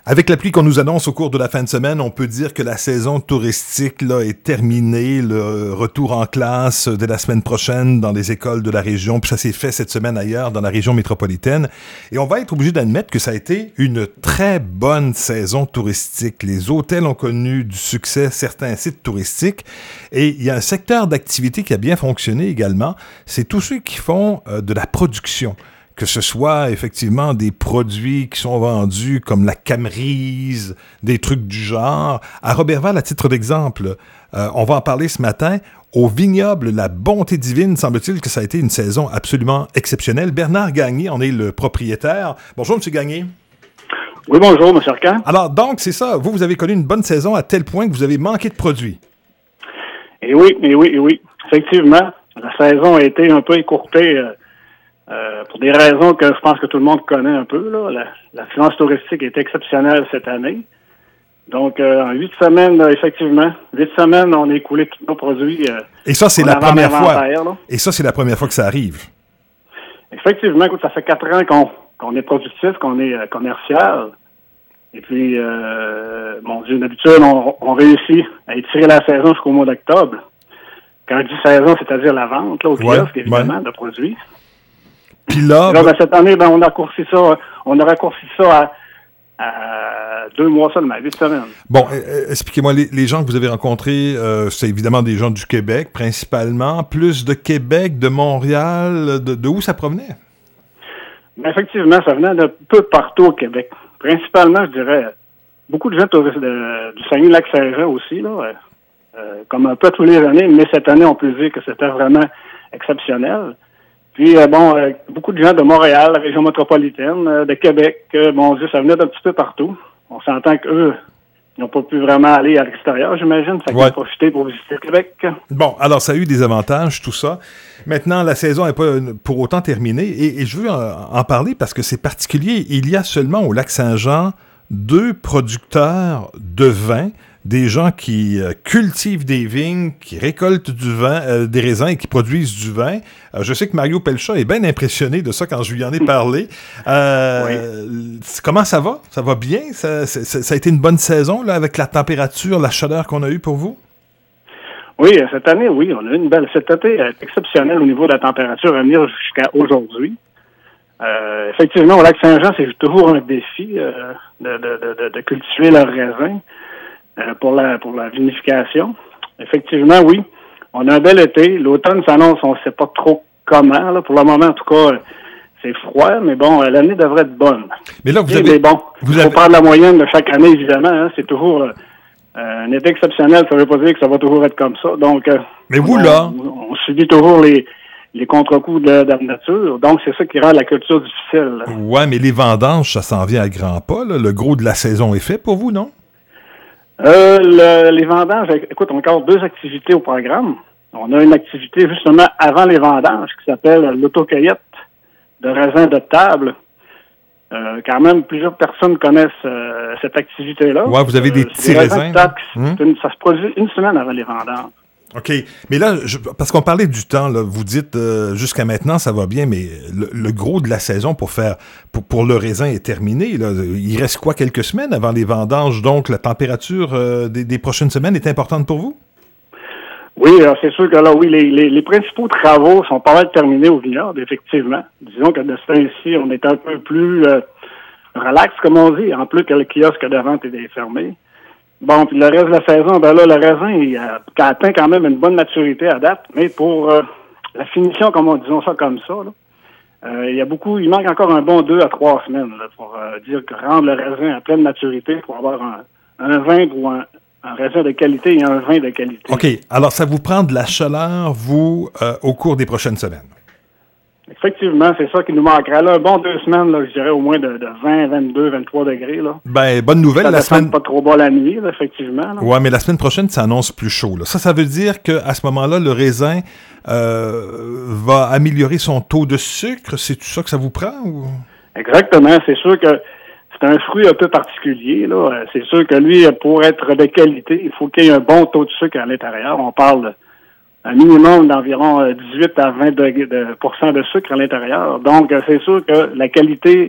Avec la pluie qu'on nous annonce au cours de la fin de semaine, on peut dire que la saison touristique là, est terminée. Le retour en classe dès la semaine prochaine dans les écoles de la région. Puis ça s'est fait cette semaine ailleurs dans la région métropolitaine. Et on va être obligé d'admettre que ça a été une très bonne saison touristique. Les hôtels ont connu du succès, certains sites touristiques. Et il y a un secteur d'activité qui a bien fonctionné également. C'est tous ceux qui font de la production. Que ce soit effectivement des produits qui sont vendus comme la camerise, des trucs du genre. À Roberval, à titre d'exemple, on va en parler ce matin. Au vignoble La Bonté Divine, semble-t-il que ça a été une saison absolument exceptionnelle. Bernard Gagné en est le propriétaire. Bonjour, M. Gagné. Oui, bonjour, M. Arcan. Alors, donc, c'est ça. Vous avez connu une bonne saison à tel point que vous avez manqué de produits. Eh oui. Effectivement, la saison a été un peu écourtée pour des raisons que je pense que tout le monde connaît un peu. Là. L'affluence touristique est exceptionnelle cette année. Donc, en 8 semaines, effectivement, 8 semaines, on a écoulé tous nos produits. Et ça, c'est la première fois. Et ça, c'est la première fois que ça arrive. Effectivement, écoute, ça fait 4 ans qu'on est productif, qu'on est commercial. Et puis, bon Dieu, d'habitude, on réussit à étirer la saison jusqu'au mois d'octobre. Quand je dis saison, c'est-à-dire la vente, là, au kiosque, évidemment, de produits. Puis là, cette année, on a raccourci ça à 2 mois seulement, 8 semaines. Bon, expliquez-moi, les gens que vous avez rencontrés, c'est évidemment des gens du Québec, principalement, plus de Québec, de Montréal, de où ça provenait? Bien, effectivement, ça venait d'un peu partout au Québec. Principalement, je dirais, beaucoup de gens du Saguenay-Lac-Saint-Jean aussi, là, comme un peu tous les années, mais cette année, on peut dire que c'était vraiment exceptionnel. Puis, beaucoup de gens de Montréal, la région métropolitaine, de Québec, mon Dieu, ça venait d'un petit peu partout. On s'entend qu'eux n'ont pas pu vraiment aller à l'extérieur, j'imagine. Ça a profité pour visiter le Québec. Bon, alors ça a eu des avantages, tout ça. Maintenant, la saison n'est pas pour autant terminée. Et je veux en parler parce que c'est particulier. Il y a seulement au Lac-Saint-Jean 2 producteurs de vin. Des gens qui cultivent des vignes, qui récoltent du vin, des raisins et qui produisent du vin. Je sais que Mario Pelchat est bien impressionné de ça quand je lui en ai parlé. Oui. Comment ça va? Ça va bien? Ça a été une bonne saison là, avec la température, la chaleur qu'on a eue pour vous? Oui, cette année, oui, on a eu une belle... Cet été est exceptionnel au niveau de la température à venir jusqu'à aujourd'hui. Effectivement, au Lac-Saint-Jean, c'est toujours un défi de cultiver leurs raisins. Pour la vinification. Effectivement, oui. On a un bel été. L'automne s'annonce, on ne sait pas trop comment. Là. Pour le moment, en tout cas, c'est froid, mais bon, l'année devrait être bonne. Mais là, il faut prendre la moyenne de chaque année, évidemment. Hein. C'est toujours un été exceptionnel. Ça ne veut pas dire que ça va toujours être comme ça. Donc, mais vous, là... On subit toujours les contre-coups de la nature. Donc, c'est ça qui rend la culture difficile. Oui, mais les vendanges, ça s'en vient à grands pas. Là. Le gros de la saison est fait pour vous, non? Les vendanges, écoute, on a encore 2 activités au programme. On a une activité justement avant les vendanges qui s'appelle l'autocueillette de raisins de table. Quand même, plusieurs personnes connaissent cette activité-là. Ouais, vous avez des petits raisins. Ça se produit une semaine avant les vendanges. OK. Mais là, parce qu'on parlait du temps, là, vous dites jusqu'à maintenant, ça va bien, mais le gros de la saison pour le raisin est terminé. Là. Il reste quoi, quelques semaines avant les vendanges? Donc, la température des prochaines semaines est importante pour vous? Oui, alors c'est sûr que là, oui, les principaux travaux sont pas mal terminés au vignoble, effectivement. Disons que de ce temps-ci, on est un peu plus relax, comme on dit, en plus que le kiosque de vente est fermé. Bon, puis le reste de la saison, ben là, le raisin, il a atteint quand même une bonne maturité à date, mais pour la finition, disons ça comme ça, là, il manque encore un bon 2 à 3 semaines là, pour dire que rendre le raisin à pleine maturité pour avoir un vin ou un raisin de qualité et un vin de qualité. OK. Alors, ça vous prend de la chaleur, vous, au cours des prochaines semaines? Effectivement, c'est ça qui nous manquera. Là, un bon 2 semaines, là, je dirais au moins de 20, 22, 23 degrés. Là. Ben, bonne nouvelle. Ça descend pas trop bas la nuit, là, effectivement. Là. Ouais, mais la semaine prochaine, ça annonce plus chaud. Là. Ça veut dire qu'à ce moment-là, le raisin va améliorer son taux de sucre. C'est tout ça que ça vous prend? Ou? Exactement. C'est sûr que c'est un fruit un peu particulier. Là. C'est sûr que lui, pour être de qualité, il faut qu'il y ait un bon taux de sucre à l'intérieur. On parle un minimum d'environ 18 à 20 % de sucre à l'intérieur. Donc, c'est sûr que la qualité,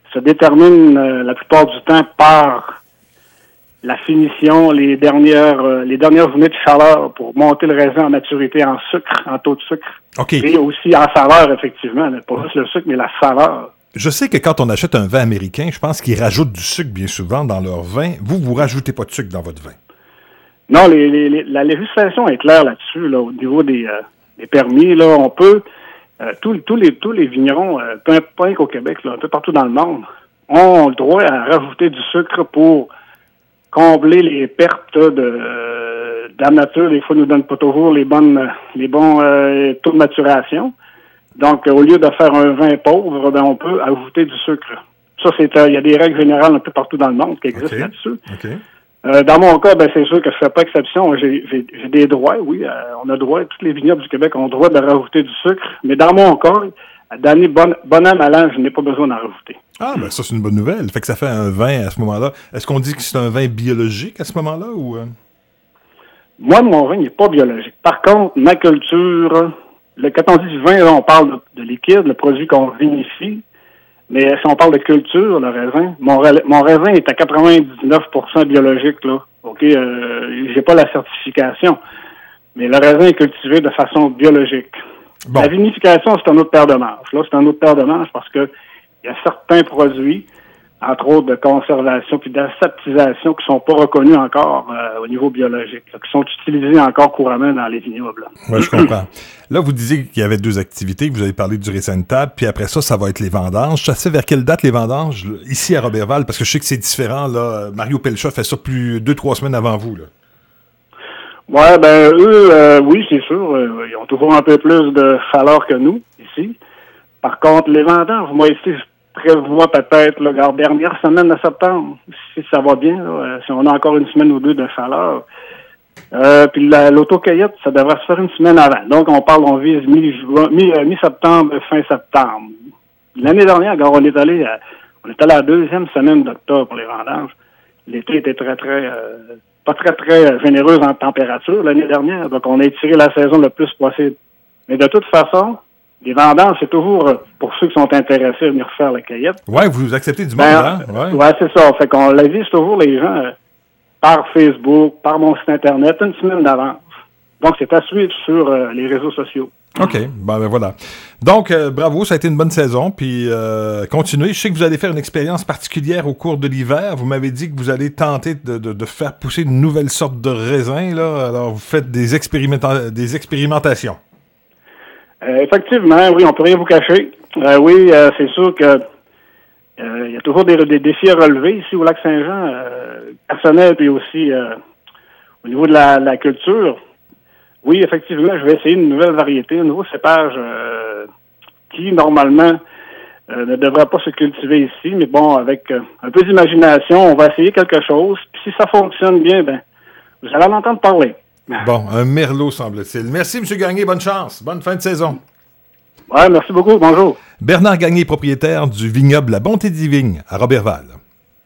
se détermine la plupart du temps par la finition, les dernières unités de chaleur pour monter le raisin en maturité en sucre, en taux de sucre. OK. Et aussi en saveur, effectivement. Pas juste le sucre, mais la saveur. Je sais que quand on achète un vin américain, je pense qu'ils rajoutent du sucre bien souvent dans leur vin. Vous rajoutez pas de sucre dans votre vin? Non, la législation est claire là-dessus, là, au niveau des permis. Là, on peut, tous les vignerons, pas qu'au Québec, là, un peu partout dans le monde, ont le droit à rajouter du sucre pour combler les pertes de la nature. Des fois, nous donne pas toujours les bons taux de maturation. Donc, au lieu de faire un vin pauvre, ben, on peut ajouter du sucre. Ça, il y a des règles générales un peu partout dans le monde qui existent là-dessus. Okay. Dans mon cas, ben, c'est sûr que je fais pas exception. J'ai des droits, oui. On a droit, tous les vignobles du Québec ont le droit de rajouter du sucre. Mais dans mon cas, d'année bon an, mal an, je n'ai pas besoin d'en rajouter. Ah, ben ça, c'est une bonne nouvelle. Fait que ça fait un vin à ce moment-là. Est-ce qu'on dit que c'est un vin biologique à ce moment-là ou... Moi, mon vin n'est pas biologique. Par contre, ma culture, quand on dit du vin, là, on parle de liquide, le produit qu'on vinifie. Mais si on parle de culture, le raisin, mon raisin est à 99% biologique, là. OK, j'ai pas la certification. Mais le raisin est cultivé de façon biologique. Bon. La vinification, c'est un autre paire de manches. Là, c'est un autre paire de manches parce que il y a certains produits, entre autres de conservation puis d'aseptisation, qui sont pas reconnus encore au niveau biologique, là, qui sont utilisés encore couramment dans les vignobles. Oui, je comprends. Là, vous disiez qu'il y avait 2 activités. Vous avez parlé du raisin de table, puis après ça va être les vendanges. Ça se fait vers quelle date, les vendanges, là, ici à Roberval? Parce que je sais que c'est différent. Là. Mario Pelcha fait ça 2-3 semaines avant vous. Là. Ouais, ben eux, oui, c'est sûr. Ils ont toujours un peu plus de chaleur que nous, ici. Par contre, les vendanges, moi, ici, je prévois peut-être la dernière semaine de septembre, si ça va bien, là, si on a encore une semaine ou deux de chaleur. Puis l'autocueillette, ça devrait se faire une semaine avant. Donc, on vise mi-septembre, fin septembre. L'année dernière, quand on est allé à la 2e semaine d'octobre pour les vendanges, l'été était pas très généreuse en température l'année dernière. Donc, on a étiré la saison le plus possible. Mais de toute façon, les vendanges, c'est toujours pour ceux qui sont intéressés à venir faire la cueillette. Oui, vous acceptez du monde, hein? Ouais, c'est ça. Fait qu'on l'avise toujours les gens par Facebook, par mon site Internet, une semaine d'avance. Donc, c'est à suivre sur les réseaux sociaux. OK. Ben voilà. Donc, bravo, ça a été une bonne saison. Puis, continuez. Je sais que vous allez faire une expérience particulière au cours de l'hiver. Vous m'avez dit que vous allez tenter de faire pousser une nouvelle sorte de raisin, là. Alors, vous faites des expérimentations. Effectivement, oui, on peut rien vous cacher. Oui, c'est sûr que il y a toujours des défis à relever ici au Lac-Saint-Jean, personnel puis aussi au niveau de la culture. Oui, effectivement, je vais essayer une nouvelle variété, un nouveau cépage qui, normalement, ne devrait pas se cultiver ici. Mais bon, avec un peu d'imagination, on va essayer quelque chose. Puis si ça fonctionne bien, ben, vous allez en entendre parler. Bon, un merlot, semble-t-il. Merci, M. Gagné. Bonne chance. Bonne fin de saison. Oui, merci beaucoup. Bonjour. Bernard Gagné, propriétaire du vignoble La Bonté des Vignes à Roberval.